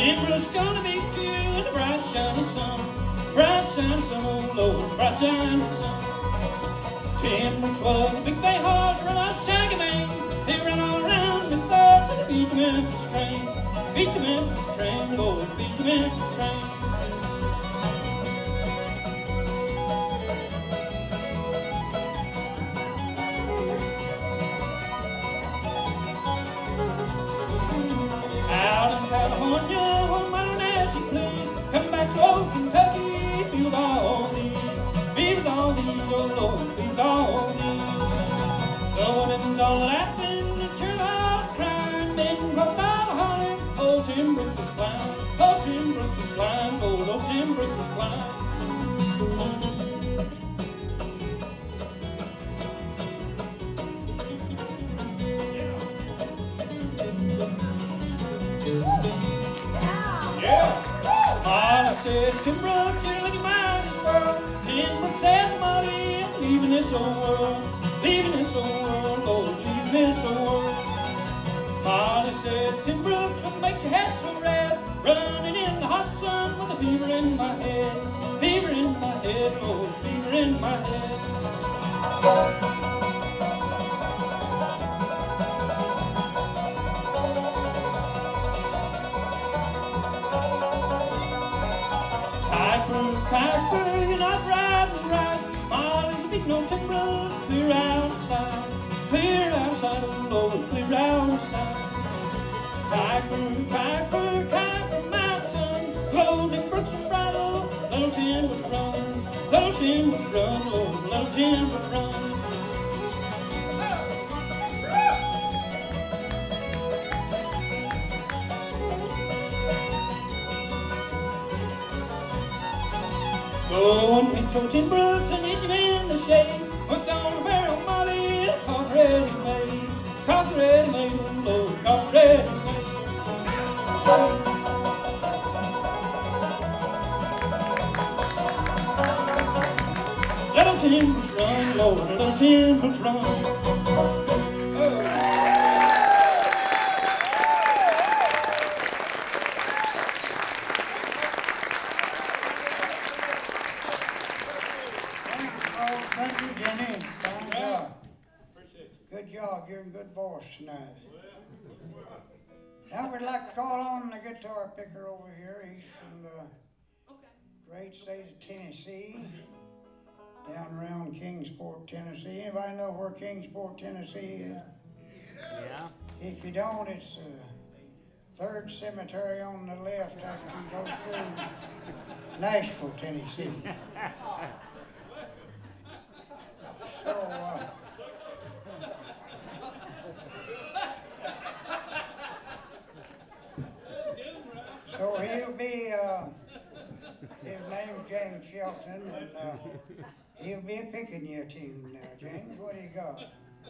Tim Brooks gonna meet you in the bright shining sun. Bright shining sun, oh Lord, bright shining sun. Tim Brooks was a big bay horse, run on shaggy mane. He ran all around the thoughts and beat the Memphis train. Beat the Memphis train, Lord, beat the Memphis train. Out in California, home out as you please. Come back to old Kentucky, be with all these. Be with all these, oh Lord, be with all these. The women's all laughing, the children all crying. Men go by hollering, old Tim Brooks was blind. Old Tim Brooks was blind, old Tim Brooks was blind. Yeah. Molly said, Tim Brooks, you're looking mighty world. Tim Brooks said, Molly, I'm leaving this old world. Leaving this old world, Lord, leaving this old world. Molly said, Tim Brooks, what makes your head so red? Running in the hot sun with a fever in my head. Fever in my head, Lord, fever in my head. Piper, you're not riding right. Molly's a big no Tim Brooks, clear outside. Clear outside, oh Lord, clear outside. Piper, Piper, Piper, my son. Little Tim Brooks was bridle, little Tim was run. Little Tim was run, oh, little Tim was run. Go and meet your Tim Brooks and meet him in the shade. We're gonna bury Molly in coffee ready made. Coffee ready made, oh Lord, coffee ready made. Little Tim Brooks run, Lord, little Tim Brooks run. Thank you, Jenny. Fine job. Appreciate you. Good job. You're in good voice tonight. Now we'd like to call on the guitar picker over here. He's from the great state of Tennessee, down around Kingsport, Tennessee. Anybody know where Kingsport, Tennessee is? Yeah. If you don't, it's the third cemetery on the left after you go through Nashville, Tennessee. So he'll be, his name's James Shelton, and he'll be picking your tune now. James, what do you got?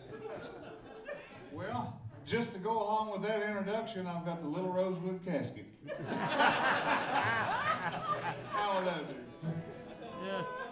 Well, just to go along with that introduction, I've got the Little Rosewood Casket. How will that do? Yeah.